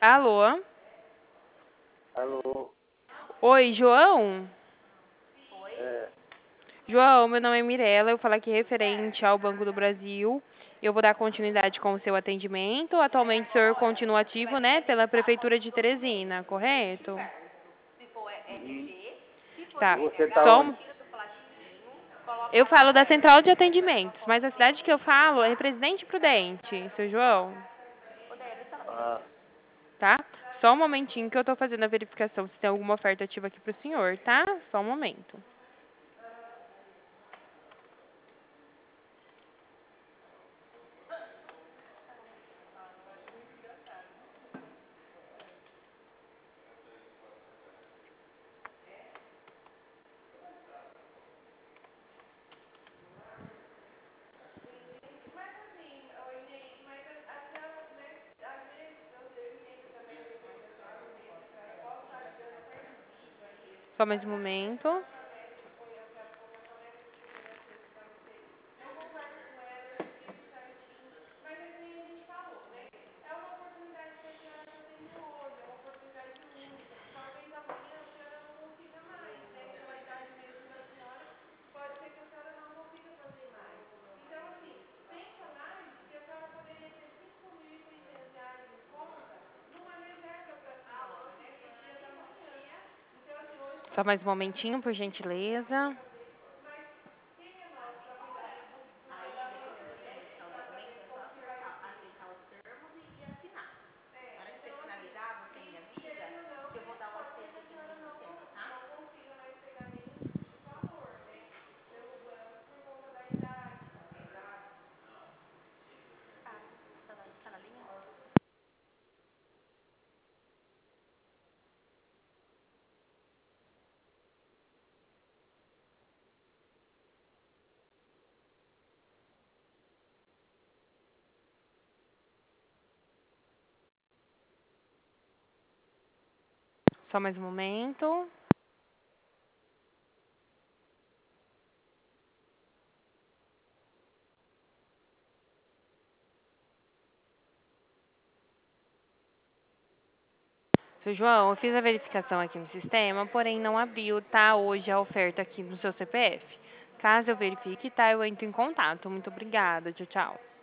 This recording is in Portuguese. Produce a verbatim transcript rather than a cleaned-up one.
Alô? Alô, Oi, João? é, João, meu nome é Mirella, eu falo aqui referente ao Banco do Brasil. Eu vou dar continuidade com o seu atendimento. Atualmente o senhor continua ativo, né, pela Prefeitura de Teresina, correto? e Tá. você tá Só onde? um- Eu falo da central de atendimentos, mas a cidade que eu falo é Presidente Prudente, seu João, Ah, tá? Só um momentinho que eu tô fazendo a verificação se tem alguma oferta ativa aqui pro senhor, tá? Só um momento. Só mais um momento. Só mais um momentinho, por gentileza. Só mais um momento. Seu João, eu fiz a verificação aqui no sistema, porém não abriu, tá, hoje a oferta aqui no seu C P F. Caso eu verifique, tá, eu entro em contato. Muito obrigada. Tchau, tchau.